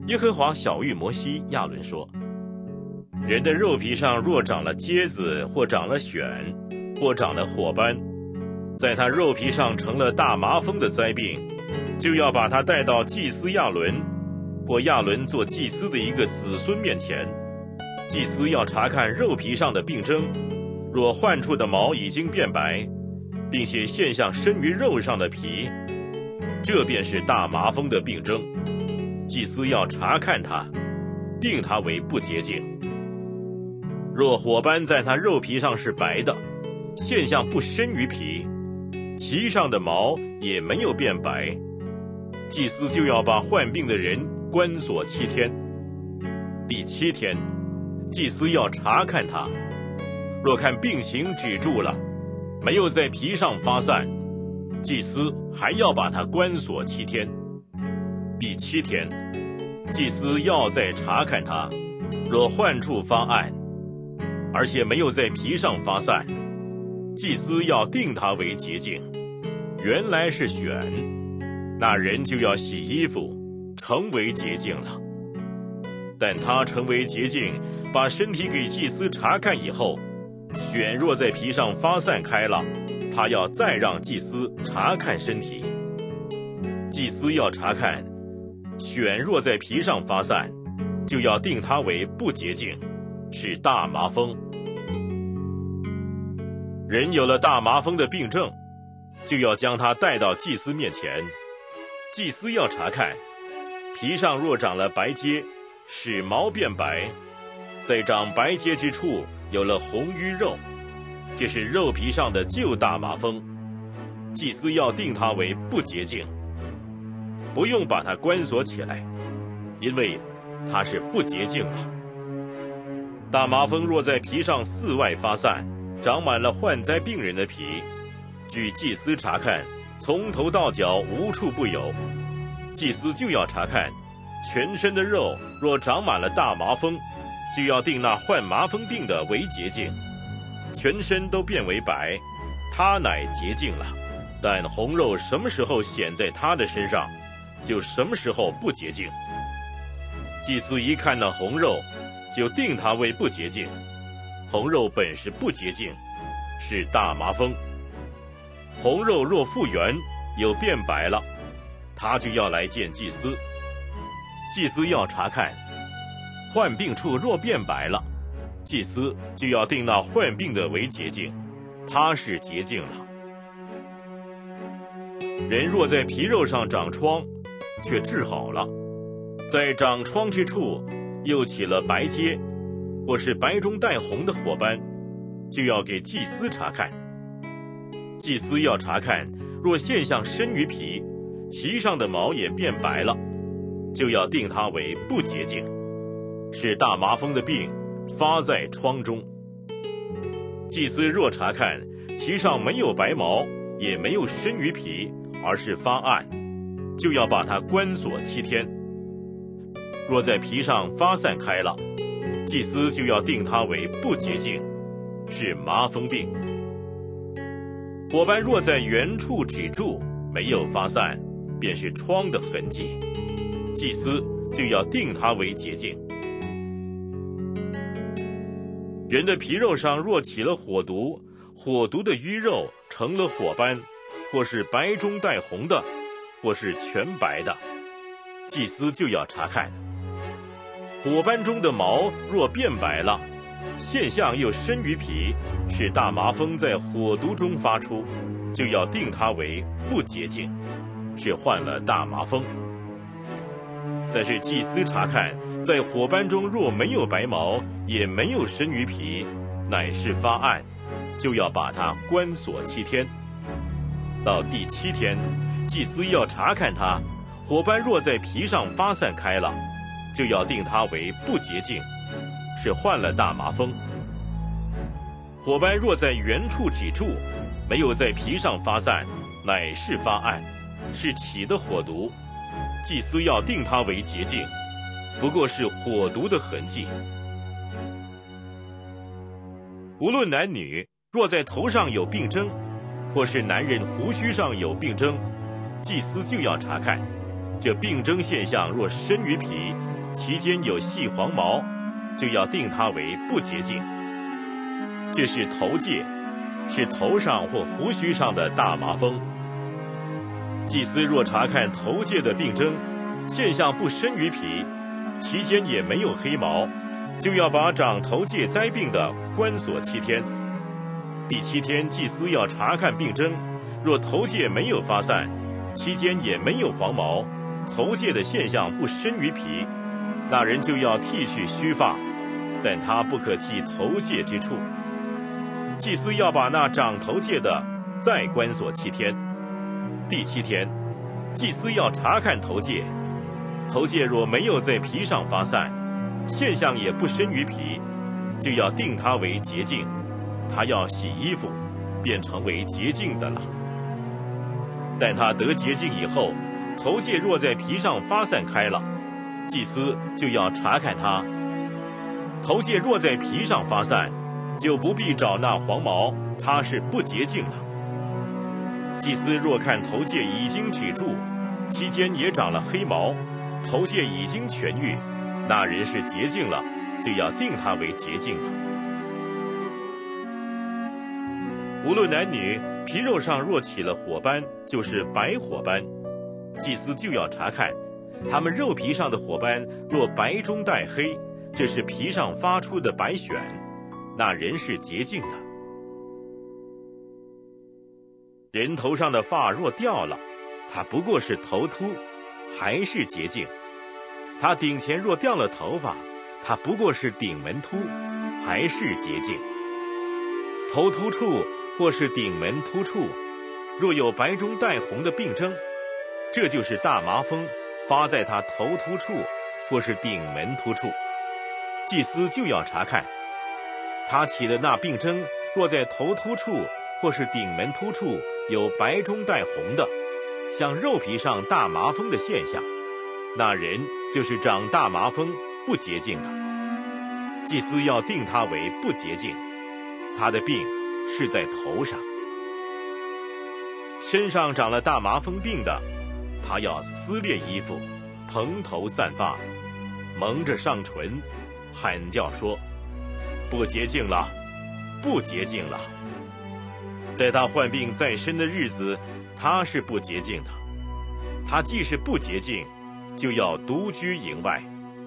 耶和华晓谕摩西、亚伦说：人的肉皮上若长了疖子，或长了癣，或长了火斑，在他肉皮上成了大麻风的灾病，就要把他带到祭司亚伦或亚伦做祭司的一个子孙面前。祭司要查看肉皮上的病症，若患处的毛已经变白，并且现象深于肉上的皮，这便是大麻风的病症。祭司要查看他，定他为不洁净。若火斑在他肉皮上是白的，现象不深于皮，其上的毛也没有变白，祭司就要把患病的人关锁7天。第7天，祭司要查看他，若看病情止住了，没有在皮上发散，祭司还要把他关锁7天。第7天，祭司要再查看他，若患处发暗，而且没有在皮上发散，祭司要定他为洁净。原来是癣，那人就要洗衣服，成为洁净了。但他成为洁净，把身体给祭司查看以后，癣若在皮上发散开了，他要再让祭司查看身体。祭司要查看，癣若在皮上发散，就要定他为不洁净，是大麻风。人有了大麻风的病症，就要将他带到祭司面前。祭司要查看，皮上若长了白疖，使毛变白，在长白疖之处有了红瘀肉，这是肉皮上的旧大麻风。祭司要定他为不洁净，不用把他关锁起来，因为他是不洁净了。大麻风若在皮上四外发散，长满了患灾病人的皮，据祭司查看，从头到脚无处不有，祭司就要查看，全身的肉若长满了大麻风，就要定那患麻风病的为洁净，全身都变为白，他乃洁净了。但红肉什么时候显在他的身上，就什么时候不洁净。祭司一看那红肉，就定他为不洁净。红肉本是不洁净，是大麻风。红肉若复原，有变白了，他就要来见祭司。祭司要查看，患病处若变白了，祭司就要定那患病的为洁净，他是洁净了。人若在皮肉上长疮，却治好了，在长疮之处又起了白疖，或是白中带红的火斑，就要给祭司查看。祭司要查看，若现象深于皮，其上的毛也变白了，就要定他为不洁净，是大麻风的病，发在疮中。祭司若查看，其上没有白毛，也没有深于皮，而是发暗，就要把它关锁7天。若在皮上发散开了，祭司就要定他为不洁净，是麻风病。火斑若在原处止住，没有发散，便是疮的痕迹，祭司就要定他为洁净。人的皮肉上若起了火毒，火毒的瘀肉成了火斑，或是白中带红的，或是全白的，祭司就要查看。火斑中的毛若变白了，现象又深于皮，是大麻风在火毒中发出，就要定它为不洁净，是患了大麻风。但是祭司查看，在火斑中若没有白毛，也没有深于皮，乃是发暗，就要把它关锁7天。到第7天，祭司要查看它，火斑若在皮上发散开了，就要定它为不洁净，是患了大麻风。火斑若在原处止住，没有在皮上发散，乃是发暗，是起的火毒，祭司要定它为洁净，不过是火毒的痕迹。无论男女，若在头上有病征，或是男人胡须上有病征，祭司就要查看，这病征现象若深于皮， 其间有细黄毛，就要定它为不洁净。这是头疥，是头上或胡须上的大麻风。祭司若查看头疥的病征，现象不深于皮，其间也没有黑毛，就要把长头疥灾病的关锁7天。第7天，祭司要查看病征，若头疥没有发散，其间也没有黄毛，头疥的现象不深于皮，那人就要剃去须发，但他不可剃头疥之处。祭司要把那长头疥的再关锁7天。第7天，祭司要查看头疥，头疥若没有在皮上发散，现象也不深于皮，就要定它为洁净，他要洗衣服，便成为洁净的了。但他得洁净以后，头疥若在皮上发散开了，祭司就要查看它。头疥若在皮上发散，就不必找那黄毛，它是不洁净了。祭司若看头疥已经止住，其间也长了黑毛，头疥已经痊愈，那人是洁净了，就要定他为洁净的。无论男女，皮肉上若起了火斑，就是白火斑，祭司就要查看，他们肉皮上的火斑若白中带黑，这是皮上发出的白癣，那人是洁净的。人头上的发若掉了，他不过是头秃，还是洁净；他顶前若掉了头发，他不过是顶门秃，还是洁净。头秃处或是顶门突处，若有白中带红的病征，这就是大麻风发在他头突处或是顶门突处，祭司就要查看。他起的那病征若在头突处或是顶门突处有白中带红的，像肉皮上大麻风的现象，那人就是长大麻风不洁净的，祭司要定他为不洁净，他的病是在头上。身上长了大麻风病的，他要撕裂衣服，蓬头散发，蒙着上唇，喊叫说：不洁净了，不洁净了。在他患病在身的日子，他是不洁净的。他既是不洁净，就要独居营外。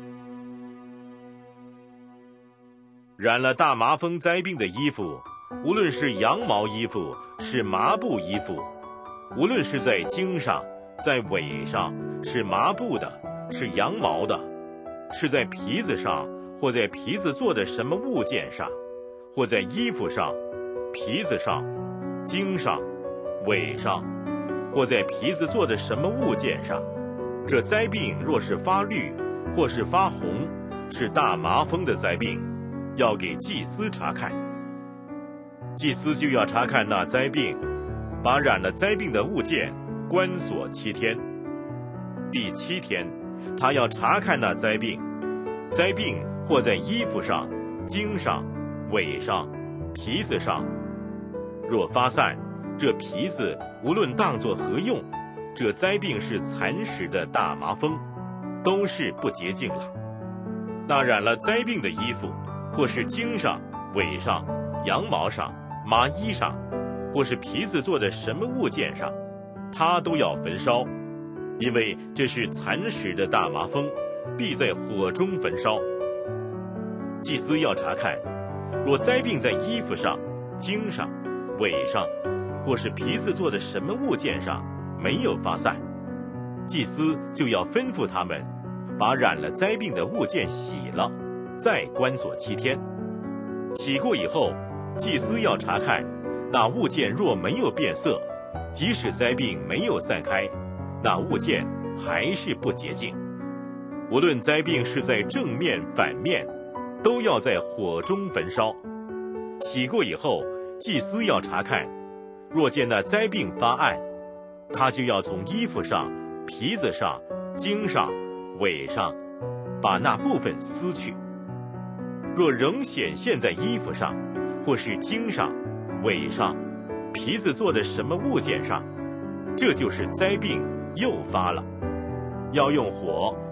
染了大麻风灾病的衣服，无论是羊毛衣服，是麻布衣服，无论是在经上，在尾上，是麻布的，是羊毛的，是在皮子上，或在皮子做的什么物件上，或在衣服上、皮子上、经上、尾上，或在皮子做的什么物件上，这灾病若是发绿，或是发红，是大麻风的灾病，要给祭司查看。祭司就要查看那灾病，把染了灾病的物件关锁7天。第7天，他要查看那灾病，灾病或在衣服上、经上、尾上、皮子上，若发散，这皮子无论当作何用，这灾病是蚕食的大麻风，都是不洁净了。那染了灾病的衣服，或是经上、尾上、羊毛上、麻衣上，或是皮子做的什么物件上，他都要焚烧，因为这是蚕食的大麻风，必在火中焚烧。祭司要查看，若灾病在衣服上、经上、尾上，或是皮子做的什么物件上没有发散，祭司就要吩咐他们把染了灾病的物件洗了，再关锁7天。洗过以后，祭司要查看，那物件若没有变色，即使灾病没有散开，那物件还是不洁净。无论灾病是在正面反面，都要在火中焚烧。洗过以后，祭司要查看，若见那灾病发暗，他就要从衣服上、皮子上、经上、尾上把那部分撕去。若仍显现在衣服上，或是经上、尾上、皮子做的什么物件上，这就是灾病又发了，要用火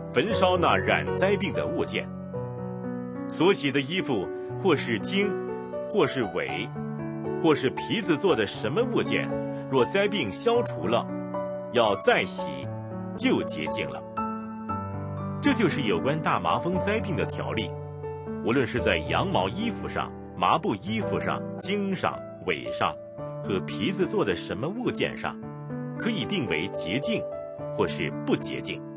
焚烧那染灾病的物件。所洗的衣服，或是经，或是苇，或是皮子做的什么物件，若灾病消除了，要再洗，就洁净了。这就是有关大麻风灾病的条例，无论是在羊毛衣服上、麻布衣服上、经上、苇上和皮子做的什么物件上，可以定为洁净或是不洁净。